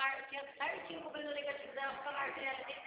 marquinha certinho cobrindo o negativo dela, fica marcando ela.